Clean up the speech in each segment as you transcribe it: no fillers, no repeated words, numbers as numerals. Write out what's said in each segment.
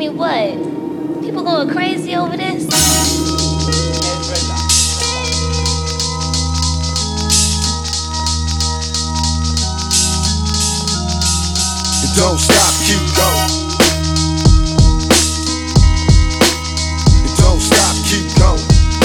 mean, what? People going crazy over this? Don't stop, keep going. Don't stop, keep going.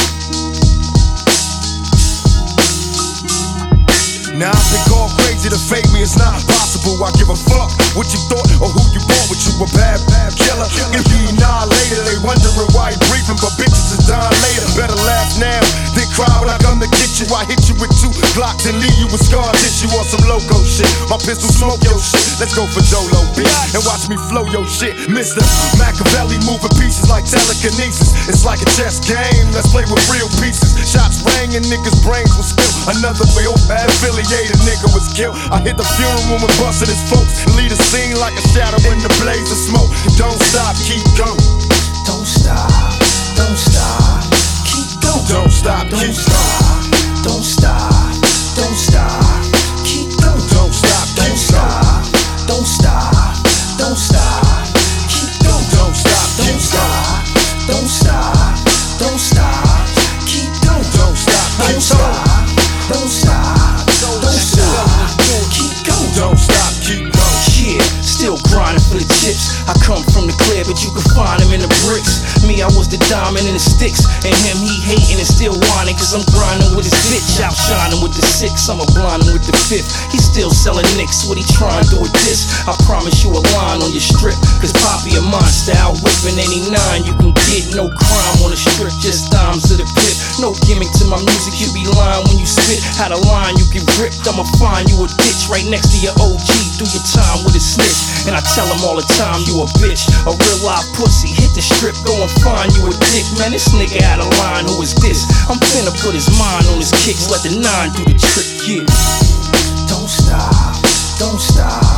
Now I've been called crazy, to fake me it's not possible. I give a fuck what you thought or who you bought with you. A bad killer, if you annihilated. They wondering why you briefing, but bitches is dying later. Better laugh now than cry when I come to get you. I hit you with 2 Glocks and leave you with scar tissue on some loco shit. My pistol smoke your shit. Let's go for Dolo, bitch, and watch me flow your shit. Mr. Machiavelli moving pieces like telekinesis. It's like a chess game, let's play with real pieces. Shots rang and niggas' brains will spill. Another real affiliated nigga was killed. I hit the funeral room and busted his folks and leave the scene like a shadow in the blaze of smoke. Don't stop, keep going. Don't stop, don't stop, keep going. Don't stop, keep going. Don't stop, don't stop, keep going. Don't stop, don't stop, don't stop, don't stop, keep going. Don't stop, don't stop, don't stop, don't stop, keep going. Don't stop, don't stop, don't stop, don't stop, keep going. Don't stop, keep going. Yeah, still grinding for the chips. I come from the clear, but you can find him in the bricks. Me, I was the diamond in the sticks, and him, he hating and still whining, cause I'm grinding with his bitch, outshining with the 6. I'm a blinding with the 5th. He's still selling nicks, what he trying to do with this? I promise you a line on your strip, cause Poppy a monster out whipping 89. You can get no crime on the strip, just dimes to the pit. No gimmick to my music, you be lying when you spit. Had a line you get ripped, I'ma find you a ditch right next to your OG. Do your time with a snitch, and I tell him all the time you a bitch, a real live pussy. Hit the strip, go and find you a dick. Man, this nigga out of line, who is this? I'm finna put his mind on his kicks, let the 9 do the trick, yeah. Don't stop, don't stop.